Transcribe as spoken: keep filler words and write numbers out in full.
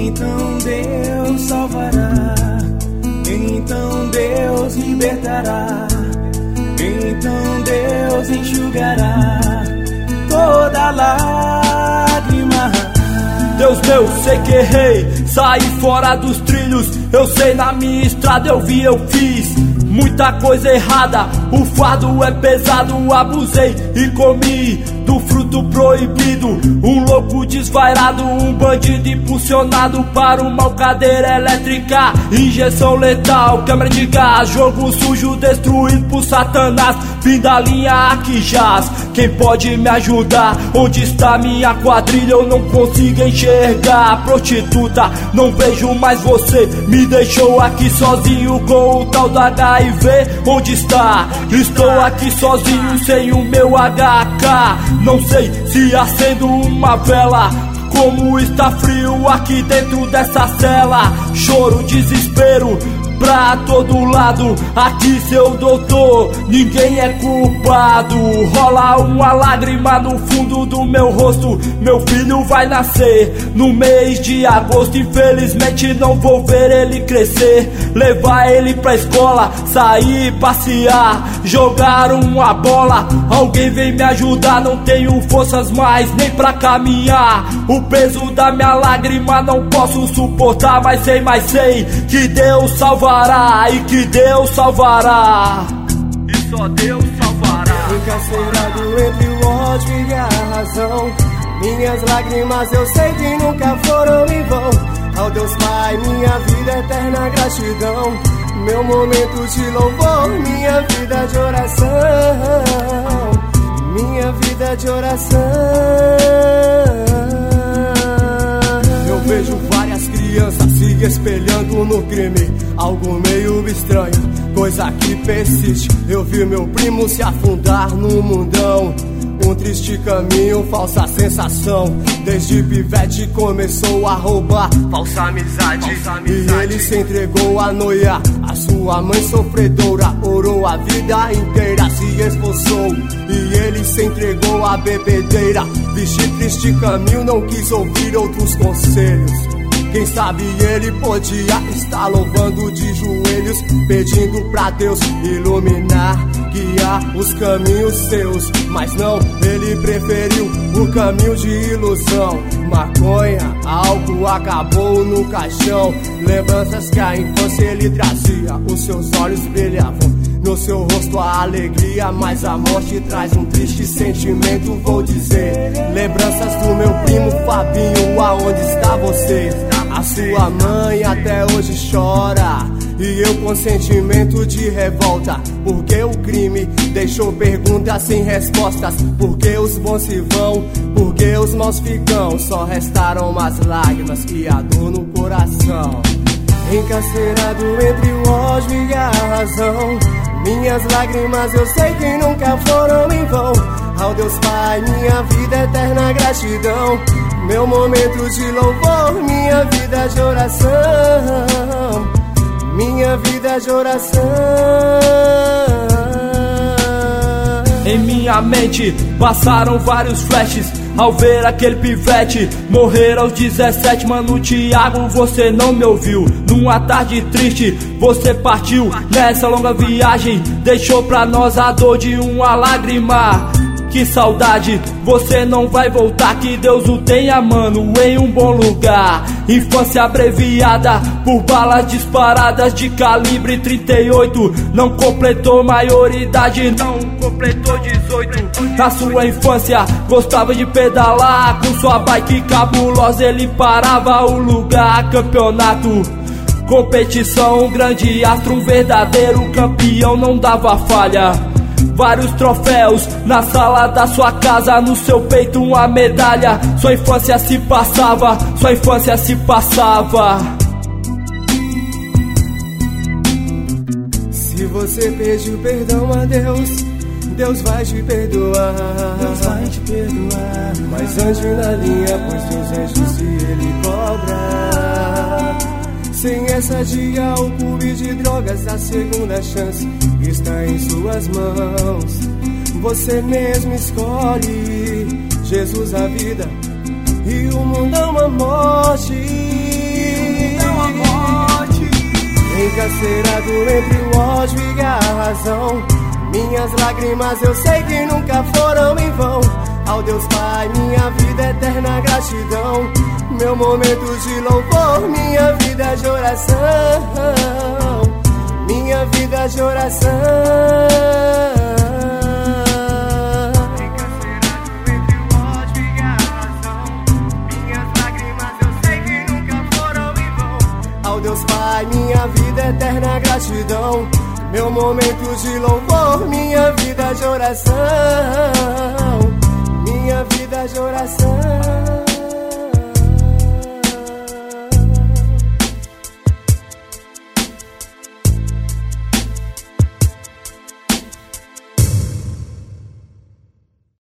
Então Deus salvará, então Deus libertará, então Deus enxugará toda lágrima. Deus meu, sei que errei, saí fora dos trilhos. Eu sei, na minha estrada eu vi, eu fiz muita coisa errada. O fardo é pesado, abusei e comi do fruto proibido. Um louco desvairado, um bandido impulsionado para o mal, cadeira elétrica, injeção letal, câmera de gás, jogo sujo destruído por Satanás. Fim da linha, aqui jaz. Quem pode me ajudar? Onde está minha quadrilha? Eu não consigo enxergar. Prostituta, não vejo mais você. Me deixou aqui sozinho com o tal da H I V. Onde está? Estou aqui sozinho sem o meu H K. Não sei se acendo uma vela. Como está frio aqui dentro dessa cela. Choro, desespero pra todo lado. Aqui, seu doutor, ninguém é culpado. Rola uma lágrima no fundo do meu rosto. Meu filho vai nascer no mês de agosto. Infelizmente não vou ver ele crescer. Levar ele pra escola, sair, passear, jogar uma bola. Alguém vem me ajudar, não tenho forças mais nem pra caminhar. O peso da minha lágrima não posso suportar. Mas sei, mas sei que Deus salva e que Deus salvará, e só Deus salvará. Encarcerado entre o ódio e a razão, minhas lágrimas eu sei que nunca foram em vão. Ao Deus Pai, minha vida eterna gratidão. Meu momento de louvor, minha vida de oração, minha vida de oração. Eu vejo várias crianças se espelhando no crime, algo meio estranho, coisa que persiste. Eu vi meu primo se afundar no mundão, um triste caminho, falsa sensação. Desde pivete começou a roubar, falsa amizade, falsa amizade. E ele se entregou à noia, a sua mãe sofredora. Orou a vida inteira, se esforçou, e ele se entregou à bebedeira. Vixe, triste caminho, não quis ouvir outros conselhos. Quem sabe ele podia estar louvando de joelhos, pedindo pra Deus iluminar, guiar os caminhos seus. Mas não, ele preferiu o caminho de ilusão. Maconha, álcool, acabou no caixão. Lembranças que a infância ele trazia, os seus olhos brilhavam, no seu rosto a alegria, mas a morte traz um triste sentimento, vou dizer. Lembranças do meu primo Fabinho, aonde está você? A sua mãe até hoje chora, e eu com sentimento de revolta, porque o crime deixou perguntas sem respostas. Porque os bons se vão, porque os maus ficam. Só restaram umas lágrimas e a dor no coração. Encarcerado entre o ódio e a razão, minhas lágrimas eu sei que nunca foram em vão. Ao Deus Pai, minha vida eterna gratidão. Meu momento de louvor, minha vida de oração, minha vida de oração. Em minha mente passaram vários flashes ao ver aquele pivete morrer aos dezessete. Mano, Thiago, você não me ouviu. Numa tarde triste você partiu. Nessa longa viagem deixou pra nós a dor de uma lágrima. Que saudade, você não vai voltar, que Deus o tenha, mano, em um bom lugar. Infância abreviada por balas disparadas de calibre trinta e oito. Não completou maioridade, não completou dezoito. Na sua infância gostava de pedalar, com sua bike cabulosa ele parava o lugar. Campeonato, competição, um grande astro, um verdadeiro campeão, não dava falha. Vários troféus na sala da sua casa, no seu peito uma medalha. Sua infância se passava, sua infância se passava. Se você pediu perdão a Deus, Deus vai te perdoar. Deus vai te perdoar. Mas ande na linha, pois Deus é justo e Ele cobra. Sem essa de álcool e de drogas, a segunda chance está em suas mãos. Você mesmo escolhe. Jesus a vida e o mundão a morte. encarcerado entre o ódio e a razão. Minhas lágrimas eu sei que nunca foram em vão. Ao Deus Pai, minha vida é eterna gratidão. Meu momento de louvor, minha vida de oração. Minha vida de oração. Encarcerado entre o ódio e a razão. Minhas lágrimas eu sei que nunca foram em vão. Ao Deus Pai, minha vida é eterna gratidão. Meu momento de louvor, minha vida de oração. Minha vida de oração.